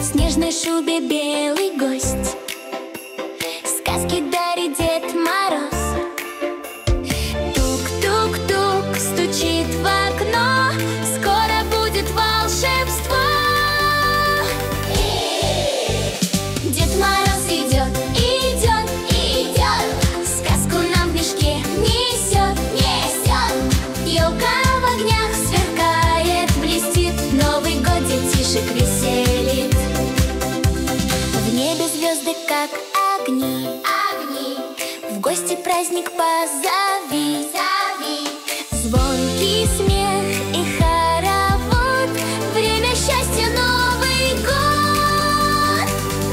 В снежной шубе белый гость, сказки дарит Дед Мороз. Тук-тук-тук стучит в окно, скоро будет волшебство. Дед Мороз идет, идет, идет, сказку нам в мешке несет, несет. Елка в огнях сверкает, блестит, Новый год детишек веселит. В небе звезды, как огни, огни. В гости праздник позови, зови. Звонкий смех и хоровод, время счастья, Новый год.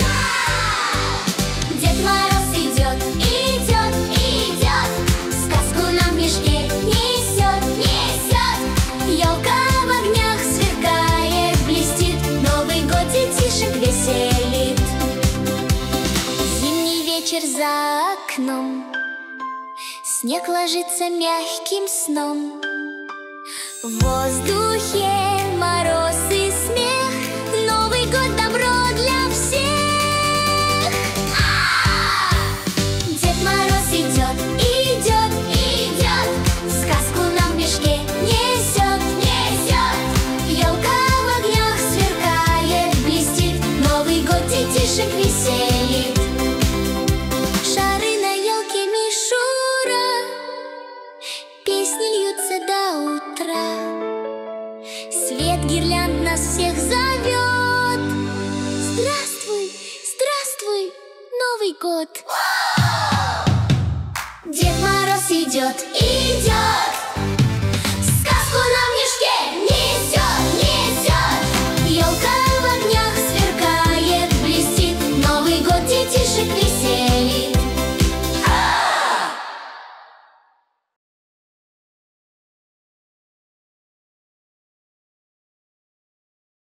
Дед Мороз идет, идет, идет, сказку нам в мешке несет, несет. Елка в огнях сверкает, блестит, Новый год детишек веселит. Зимний вечер за окном, снег ложится мягким сном. В воздухе мороз и смех, Новый год добро для всех. Дед Мороз идет, идет, идет, сказку нам в мешке несет, несет. Елка в огнях сверкает, блестит, Новый год детишек веселит. Шары на елке мишура, песни льются до утра. Свет гирлянд нас всех зовет. Здравствуй, здравствуй, Новый год. Дед Мороз идет, идет.